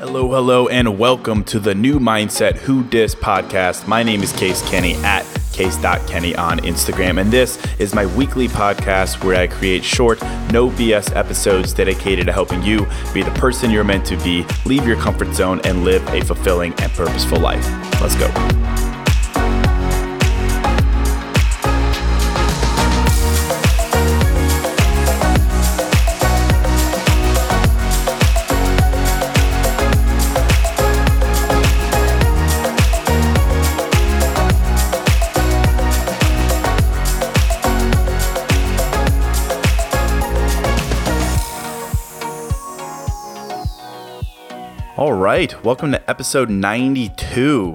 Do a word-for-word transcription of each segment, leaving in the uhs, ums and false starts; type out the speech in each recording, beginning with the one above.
Hello, hello, and welcome to the New Mindset Who Dis podcast. My name is Case Kenny at case dot kenny on Instagram, and this is my weekly podcast where I create short, no B S episodes dedicated to helping you be the person you're meant to be, leave your comfort zone, and live a fulfilling and purposeful life. Let's go. All right, welcome to episode ninety-two.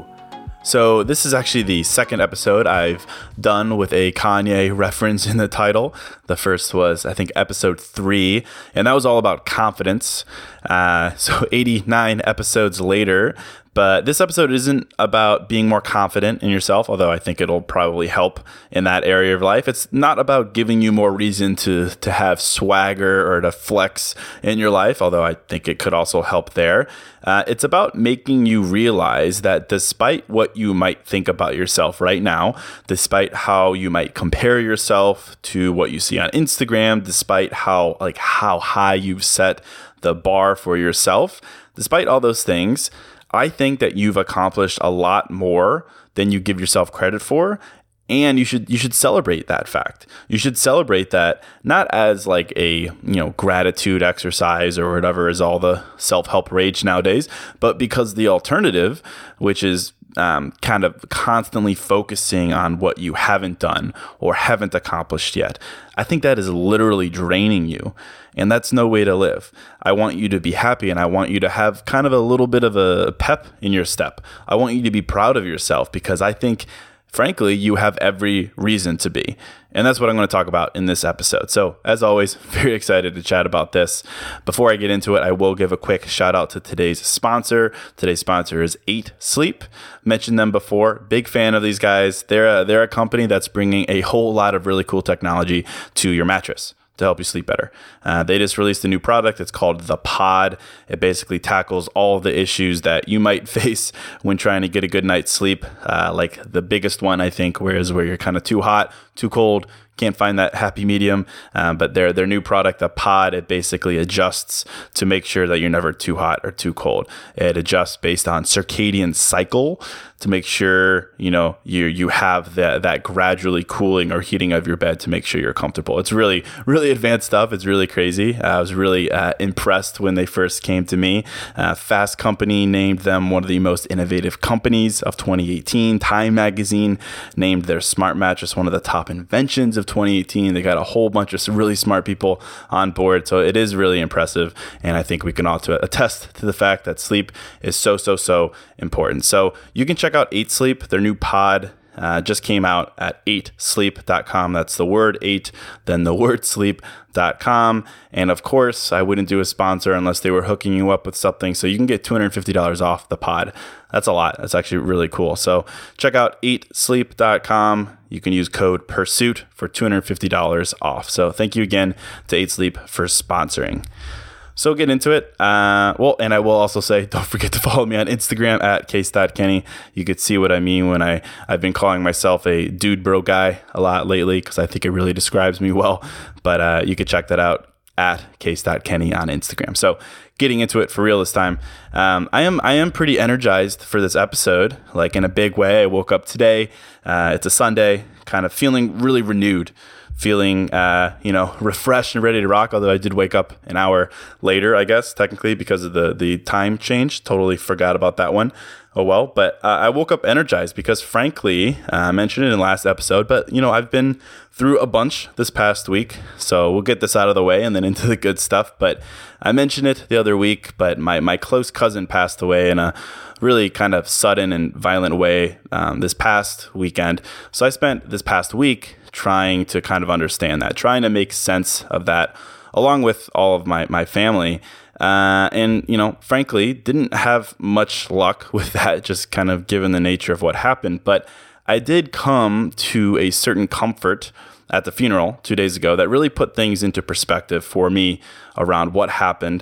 So this is actually the second episode I've done with a Kanye reference in the title. The first was, I think, episode three, and that was all about confidence. Uh, so eighty-nine episodes later, but this episode isn't about being more confident in yourself, although I think it'll probably help in that area of life. It's not about giving you more reason to, to have swagger or to flex in your life, although I think it could also help there. Uh, it's about making you realize that despite what you might think about yourself right now, despite how you might compare yourself to what you see on Instagram, despite how like how high you've set the bar for yourself, despite all those things, I think that you've accomplished a lot more than you give yourself credit for. And you should you should celebrate that fact. You should celebrate that not as like a, you know, gratitude exercise or whatever is all the self-help rage nowadays, but because the alternative, which is um, kind of constantly focusing on what you haven't done or haven't accomplished yet, I think that is literally draining you. And that's no way to live. I want you to be happy, and I want you to have kind of a little bit of a pep in your step. I want you to be proud of yourself because I think, frankly, you have every reason to be. And that's what I'm going to talk about in this episode. So as always, very excited to chat about this. Before I get into it, I will give a quick shout out to today's sponsor. Today's sponsor is eight sleep. Mentioned them before. Big fan of these guys. They're a, they're a company that's bringing a whole lot of really cool technology to your mattress to help you sleep better. Uh, they just released a new product. It's called The Pod. It basically tackles all of the issues that you might face when trying to get a good night's sleep. Uh, like the biggest one, I think, whereas where you're kind of too hot, too cold, can't find that happy medium. Um, but their their new product, The Pod, it basically adjusts to make sure that you're never too hot or too cold. It adjusts based on circadian cycle to make sure, you know, you you have that that gradually cooling or heating of your bed to make sure you're comfortable. It's really, really advanced stuff. It's really crazy. Uh, I was really uh, impressed when they first came to me. Uh, Fast Company named them one of the most innovative companies of twenty eighteen. Time Magazine named their smart mattress one of the top inventions of twenty eighteen. They got a whole bunch of really smart people on board. So it is really impressive. And I think we can also attest to the fact that sleep is so, so, so important. So you can check out eight sleep. Their new pod uh, just came out at eight sleep dot com. That's the word eight, then the word sleep dot com. And of course, I wouldn't do a sponsor unless they were hooking you up with something. So you can get two hundred fifty dollars off the pod. That's a lot. That's actually really cool. So check out eight sleep dot com. You can use code PURSUIT for two hundred fifty dollars off. So thank you again to eight sleep for sponsoring. So get into it. Uh, well, and I will also say, don't forget to follow me on Instagram at case dot kenny. You could see what I mean when I, I've been calling myself a dude bro guy a lot lately because I think it really describes me well. But uh, you could check that out at case dot kenny on Instagram. So getting into it for real this time. Um, I am I am pretty energized for this episode, like in a big way. I woke up today. Uh, it's a Sunday, kind of feeling really renewed. Feeling, uh, you know, refreshed and ready to rock. Although I did wake up an hour later, I guess, technically because of the, the time change. Totally forgot about that one. Oh, well. But uh, I woke up energized because, frankly, uh, I mentioned it in the last episode, but, you know, I've been through a bunch this past week. So we'll get this out of the way and then into the good stuff. But I mentioned it the other week, but my, my close cousin passed away in a really kind of sudden and violent way um, this past weekend. So I spent this past week trying to kind of understand that, trying to make sense of that, along with all of my, my family. Uh, and, you know, frankly, didn't have much luck with that, just kind of given the nature of what happened. But I did come to a certain comfort at the funeral two days ago that really put things into perspective for me around what happened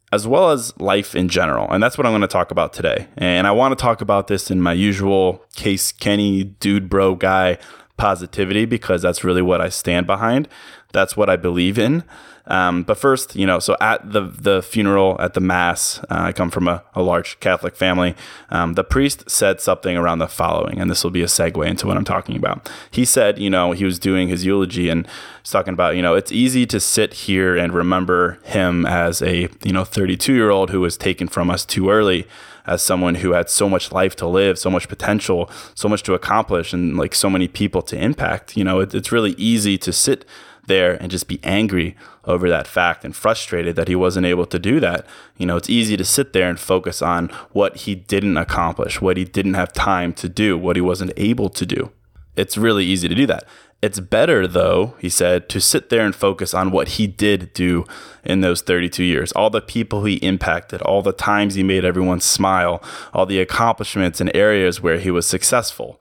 as well as life in general. And that's what I'm going to talk about today. And I want to talk about this in my usual Case Kenny, dude, bro, guy positivity, because that's really what I stand behind. That's what I believe in. Um, but first, you know, so at the the funeral, at the mass, uh, I come from a, a large Catholic family. Um, the priest said something around the following, and this will be a segue into what I'm talking about. He said, you know, he was doing his eulogy and he's talking about, you know, it's easy to sit here and remember him as a, you know, thirty-two year old who was taken from us too early, as someone who had so much life to live, so much potential, so much to accomplish, and like so many people to impact. You know, it, it's really easy to sit there and just be angry over that fact and frustrated that he wasn't able to do that. You know, it's easy to sit there and focus on what he didn't accomplish, what he didn't have time to do, what he wasn't able to do. It's really easy to do that. It's better, though, he said, to sit there and focus on what he did do in those thirty-two years, all the people he impacted, all the times he made everyone smile, all the accomplishments and areas where he was successful.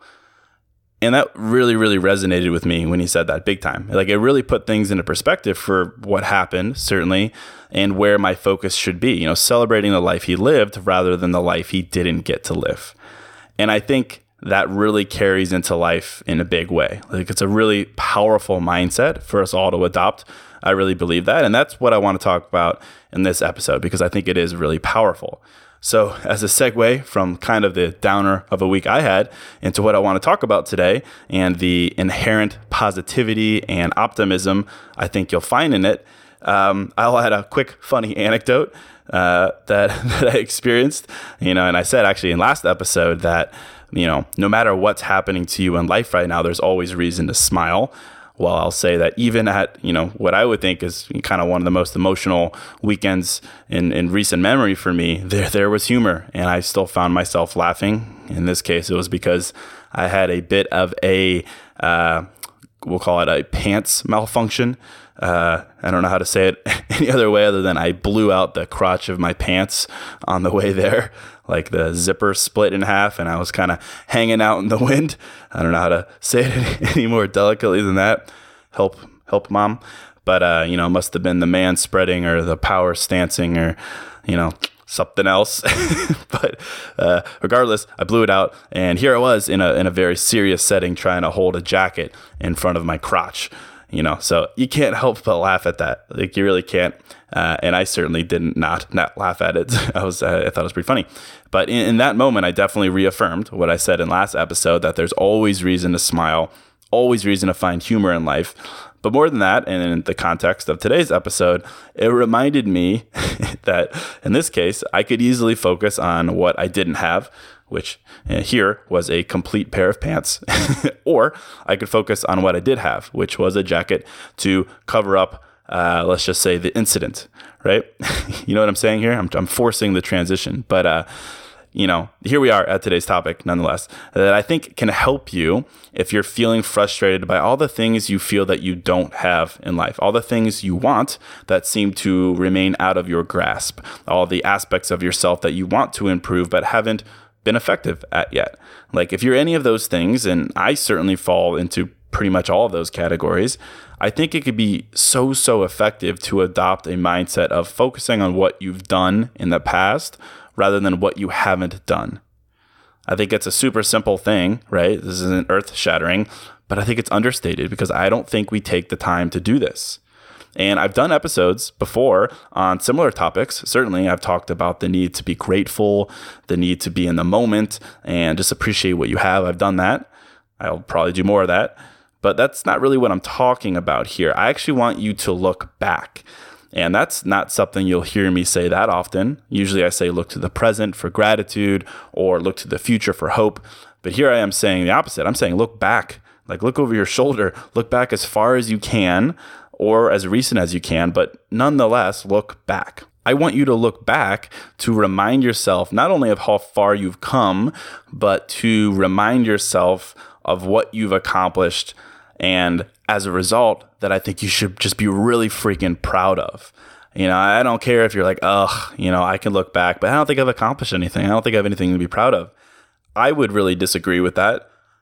And that really, really resonated with me when he said that, big time. Like, it really put things into perspective for what happened, certainly, and where my focus should be, you know, celebrating the life he lived rather than the life he didn't get to live. And I think that really carries into life in a big way. Like, it's a really powerful mindset for us all to adopt. I really believe that. And that's what I want to talk about in this episode, because I think it is really powerful. So as a segue from kind of the downer of a week I had into what I want to talk about today and the inherent positivity and optimism I think you'll find in it, um, I'll add a quick funny anecdote uh, that, that I experienced. You know, and I said actually in last episode that, you know, no matter what's happening to you in life right now, there's always reason to smile. Well, I'll say that even at, you know, what I would think is kind of one of the most emotional weekends in, in recent memory for me, there there was humor, and I still found myself laughing. In this case, it was because I had a bit of a, uh, we'll call it a pants malfunction. Uh, I don't know how to say it any other way other than I blew out the crotch of my pants on the way there. Like the zipper split in half and I was kind of hanging out in the wind. I don't know how to say it any, any more delicately than that. Help, help mom. But, uh, you know, it must have been the man spreading or the power stancing or, you know, something else. But uh, regardless, I blew it out. And here I was in a, in a very serious setting trying to hold a jacket in front of my crotch. You know, so you can't help but laugh at that. Like, you really can't. Uh, and I certainly didn't not not laugh at it. I was uh, I thought it was pretty funny. But in, in that moment, I definitely reaffirmed what I said in last episode, that there's always reason to smile, always reason to find humor in life. But more than that, and in the context of today's episode, it reminded me that in this case, I could easily focus on what I didn't have, which uh, here was a complete pair of pants, or I could focus on what I did have, which was a jacket to cover up, uh, let's just say, the incident, right? You know what I'm saying here? I'm, I'm forcing the transition, but, uh, you know, here we are at today's topic, nonetheless, that I think can help you if you're feeling frustrated by all the things you feel that you don't have in life, all the things you want that seem to remain out of your grasp, all the aspects of yourself that you want to improve but haven't been effective at yet. Like, if you're any of those things, and I certainly fall into pretty much all of those categories, I think it could be so, so effective to adopt a mindset of focusing on what you've done in the past rather than what you haven't done. I think it's a super simple thing, right? This isn't earth-shattering, but I think it's understated because I don't think we take the time to do this. And I've done episodes before on similar topics. Certainly, I've talked about the need to be grateful, the need to be in the moment, and just appreciate what you have. I've done that. I'll probably do more of that. But that's not really what I'm talking about here. I actually want you to look back. And that's not something you'll hear me say that often. Usually I say look to the present for gratitude or look to the future for hope. But here I am saying the opposite. I'm saying look back. Like, look over your shoulder. Look back as far as you can, or as recent as you can, but nonetheless, look back. I want you to look back to remind yourself not only of how far you've come, but to remind yourself of what you've accomplished. And as a result, that I think you should just be really freaking proud of. You know, I don't care if you're like, ugh, you know, I can look back, but I don't think I've accomplished anything. I don't think I have anything to be proud of. I would really disagree with that.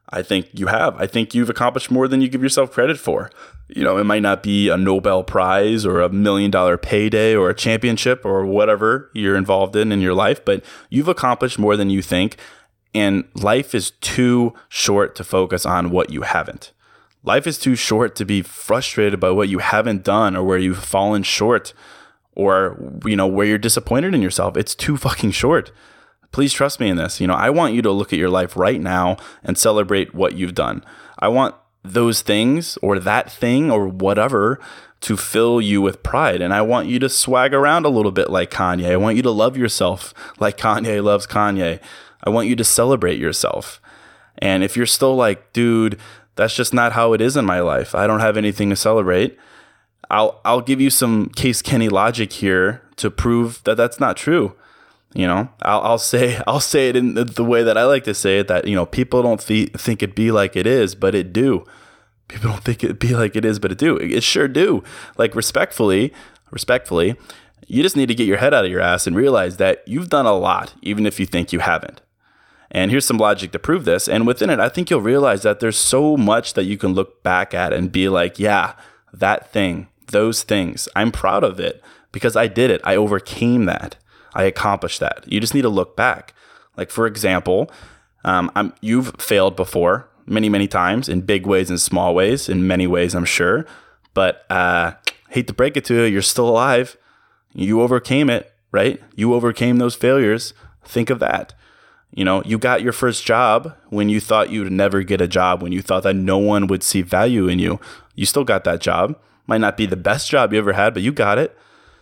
I think you have. I think you've accomplished more than you give yourself credit for. You know, it might not be a Nobel Prize or a million dollar payday or a championship or whatever you're involved in in your life, but you've accomplished more than you think. And life is too short to focus on what you haven't. Life is too short to be frustrated by what you haven't done or where you've fallen short or, you know, where you're disappointed in yourself. It's too fucking short. Please trust me in this. You know, I want you to look at your life right now and celebrate what you've done. I want those things or that thing or whatever to fill you with pride. And I want you to swag around a little bit like Kanye. I want you to love yourself like Kanye loves Kanye. I want you to celebrate yourself. And if you're still like, dude, that's just not how it is in my life, I don't have anything to celebrate, I'll I'll give you some Case Kenny logic here to prove that that's not true. You know, I'll, I'll say I'll say it in the, the way that I like to say it, that, you know, people don't th- think it be like it is, but it do. People don't think it be like it is, but it do. It, it sure do. Like, respectfully, respectfully, you just need to get your head out of your ass and realize that you've done a lot, even if you think you haven't. And here's some logic to prove this. And within it, I think you'll realize that there's so much that you can look back at and be like, yeah, that thing, those things, I'm proud of it because I did it. I overcame that. I accomplished that. You just need to look back. Like, for example, um, I'm, you've failed before many, many times in big ways and small ways, in many ways, I'm sure. But uh, hate to break it to you, you're still alive. You overcame it, right? You overcame those failures. Think of that. You know, you got your first job when you thought you would never get a job, when you thought that no one would see value in you. You still got that job. Might not be the best job you ever had, but you got it.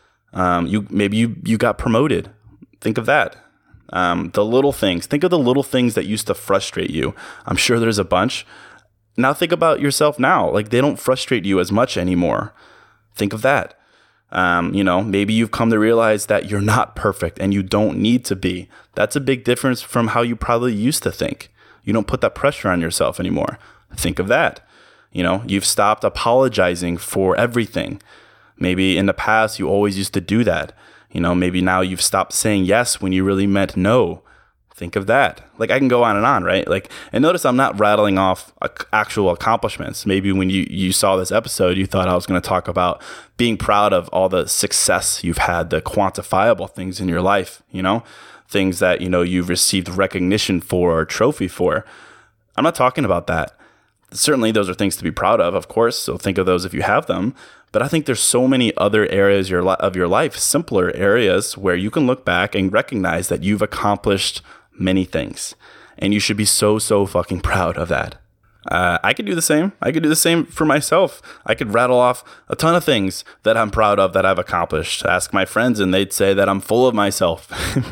Um, you maybe you you got promoted. Think of that. Um, the little things. Think of the little things that used to frustrate you. I'm sure there's a bunch. Now think about yourself now. Like, they don't frustrate you as much anymore. Think of that. Um, you know, maybe you've come to realize that you're not perfect and you don't need to be. That's a big difference from how you probably used to think. You don't put that pressure on yourself anymore. Think of that. You know, you've stopped apologizing for everything. Maybe in the past, you always used to do that. You know, maybe now you've stopped saying yes when you really meant no. Think of that. Like, I can go on and on, right? Like, and notice I'm not rattling off actual accomplishments. Maybe when you, you saw this episode, you thought I was going to talk about being proud of all the success you've had, the quantifiable things in your life, you know, things that, you know, you've received recognition for or trophy for. I'm not talking about that. Certainly, those are things to be proud of, of course. So think of those if you have them. But I think there's so many other areas your li- of your life, simpler areas, where you can look back and recognize that you've accomplished many things. And you should be so, so fucking proud of that. Uh, I could do the same. I could do the same for myself. I could rattle off a ton of things that I'm proud of that I've accomplished. Ask my friends and they'd say that I'm full of myself.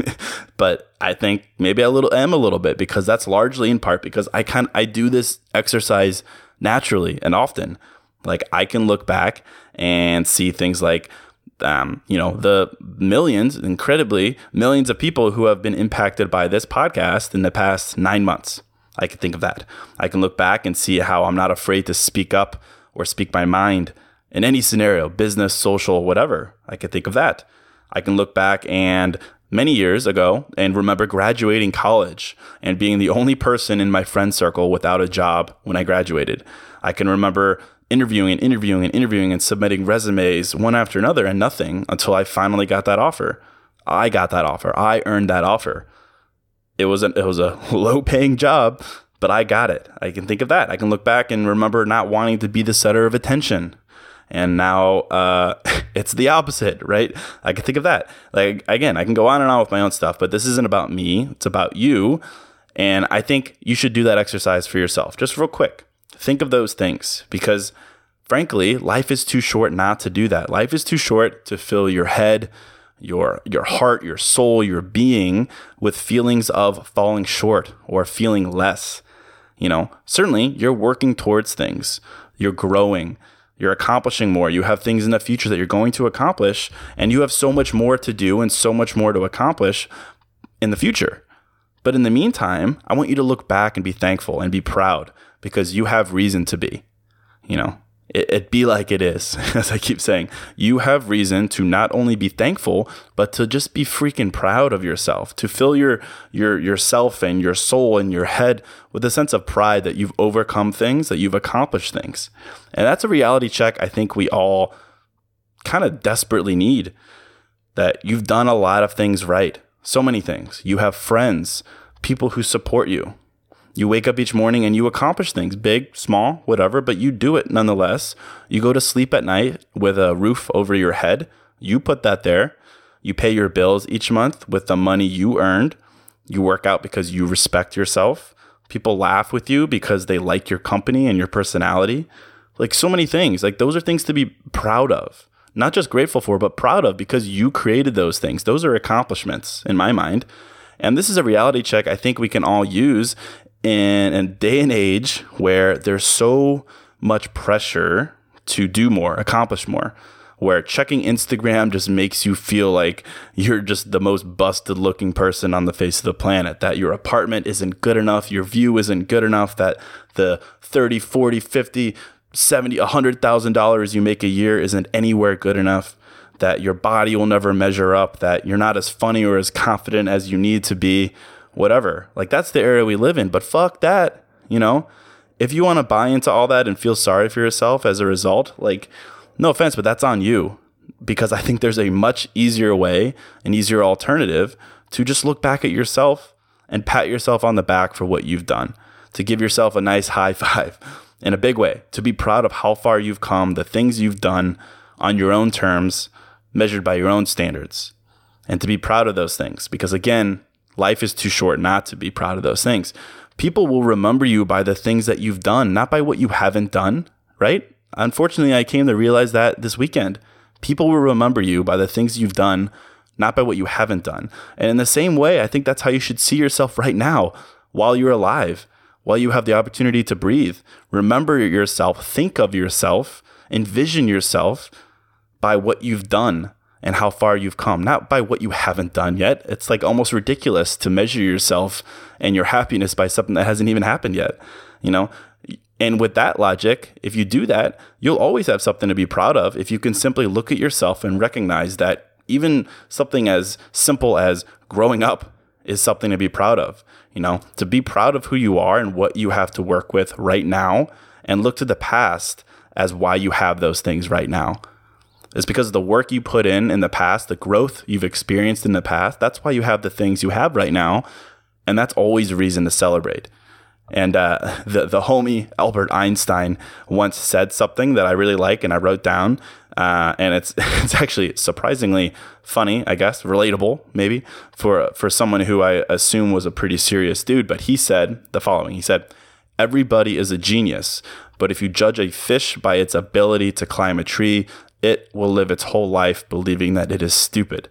But I think maybe I little am a little bit, because that's largely in part because I kind I do this exercise naturally and often. Like, I can look back and see things like, um, you know, the millions, incredibly millions of people who have been impacted by this podcast in the past nine months. I can think of that. I can look back and see how I'm not afraid to speak up or speak my mind in any scenario, business, social, whatever. I can think of that. I can look back and many years ago and remember graduating college and being the only person in my friend circle without a job when I graduated. I can remember interviewing and interviewing and interviewing and submitting resumes one after another and nothing until I finally got that offer. I got that offer. I earned that offer. It was a, it was a low paying job, but I got it. I can think of that. I can look back and remember not wanting to be the center of attention. And now uh, it's the opposite, right? I can think of that. Like, again, I can go on and on with my own stuff, but this isn't about me. It's about you. And I think you should do that exercise for yourself. Just real quick. Think of those things, because frankly, life is too short not to do that. Life is too short to fill your head, your your heart, your soul, your being with feelings of falling short or feeling less. You know, certainly you're working towards things. You're growing. You're accomplishing more. You have things in the future that you're going to accomplish, and you have so much more to do and so much more to accomplish in the future. But in the meantime, I want you to look back and be thankful and be proud, because you have reason to be, you know. it, it be like it is. As I keep saying, you have reason to not only be thankful, but to just be freaking proud of yourself, to fill your your yourself and your soul and your head with a sense of pride that you've overcome things, that you've accomplished things. And that's a reality check I think we all kind of desperately need, that you've done a lot of things right. So many things. You have friends, people who support you. You wake up each morning and you accomplish things, big, small, whatever, but you do it nonetheless. You go to sleep at night with a roof over your head. You put that there. You pay your bills each month with the money you earned. You work out because you respect yourself. People laugh with you because they like your company and your personality. Like so many things. Like those are things to be proud of. Not just grateful for, but proud of, because you created those things. Those are accomplishments in my mind. And this is a reality check I think we can all use in a day and age where there's so much pressure to do more, accomplish more, where checking Instagram just makes you feel like you're just the most busted looking person on the face of the planet, that your apartment isn't good enough, your view isn't good enough, that the thirty, forty, fifty, seventy, one hundred thousand dollars you make a year isn't anywhere good enough, that your body will never measure up, that you're not as funny or as confident as you need to be. Whatever. Like that's the era we live in, but fuck that. You know, if you want to buy into all that and feel sorry for yourself as a result, like no offense, but that's on you, because I think there's a much easier way, an easier alternative to just look back at yourself and pat yourself on the back for what you've done, to give yourself a nice high five in a big way, to be proud of how far you've come, the things you've done on your own terms, measured by your own standards, and to be proud of those things. Because again, life is too short not to be proud of those things. People will remember you by the things that you've done, not by what you haven't done, right? Unfortunately, I came to realize that this weekend. People will remember you by the things you've done, not by what you haven't done. And in the same way, I think that's how you should see yourself right now, while you're alive, while you have the opportunity to breathe. Remember yourself, think of yourself, envision yourself by what you've done and how far you've come, not by what you haven't done yet. It's like almost ridiculous to measure yourself and your happiness by something that hasn't even happened yet, you know? And with that logic, if you do that, you'll always have something to be proud of if you can simply look at yourself and recognize that even something as simple as growing up is something to be proud of, you know? To be proud of who you are and what you have to work with right now, and look to the past as why you have those things right now. It's because of the work you put in in the past, the growth you've experienced in the past. That's why you have the things you have right now. And that's always a reason to celebrate. And uh, the, the homie Albert Einstein once said something that I really like and I wrote down. Uh, and it's it's actually surprisingly funny, I guess, relatable maybe, for, for someone who I assume was a pretty serious dude. But he said the following. He said, "Everybody is a genius, but if you judge a fish by its ability to climb a tree, it will live its whole life believing that it is stupid."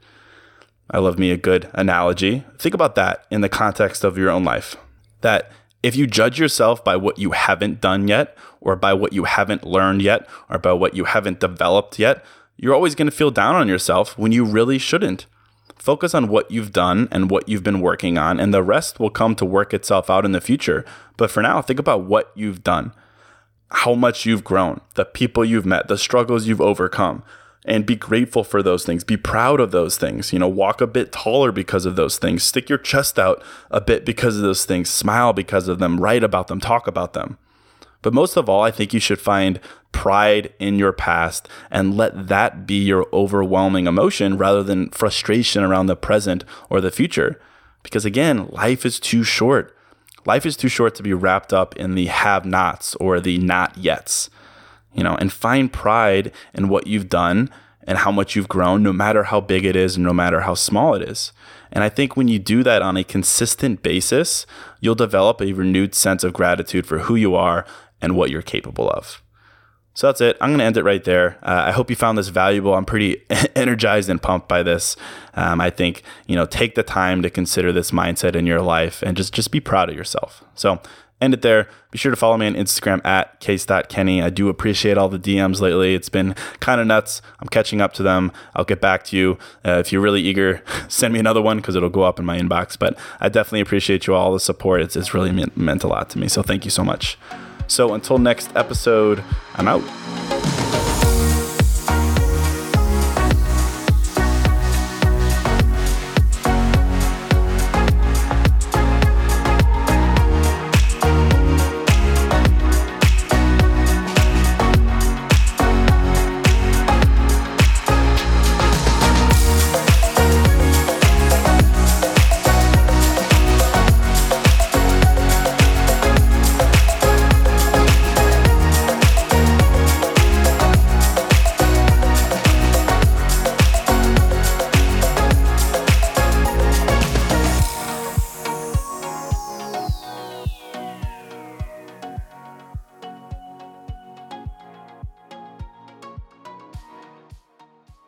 I love me a good analogy. Think about that in the context of your own life. That if you judge yourself by what you haven't done yet, or by what you haven't learned yet, or by what you haven't developed yet, you're always going to feel down on yourself when you really shouldn't. Focus on what you've done and what you've been working on, and the rest will come to work itself out in the future. But for now, think about what you've done, how much you've grown, the people you've met, the struggles you've overcome, and be grateful for those things. Be proud of those things. You know, walk a bit taller because of those things. Stick your chest out a bit because of those things. Smile because of them. Write about them. Talk about them. But most of all, I think you should find pride in your past and let that be your overwhelming emotion rather than frustration around the present or the future. Because again, life is too short. Life is too short to be wrapped up in the have-nots or the not-yets, you know, and find pride in what you've done and how much you've grown, no matter how big it is and no matter how small it is. And I think when you do that on a consistent basis, you'll develop a renewed sense of gratitude for who you are and what you're capable of. So that's it. I'm going to end it right there. Uh, I hope you found this valuable. I'm pretty energized and pumped by this. Um, I think, you know, take the time to consider this mindset in your life and just, just be proud of yourself. So end it there. Be sure to follow me on Instagram at case dot kenny. I do appreciate all the D Ms lately. It's been kind of nuts. I'm catching up to them. I'll get back to you. Uh, if you're really eager, send me another one because it'll go up in my inbox. But I definitely appreciate you all, the support. It's, it's really meant, meant a lot to me. So thank you so much. So until next episode, I'm out.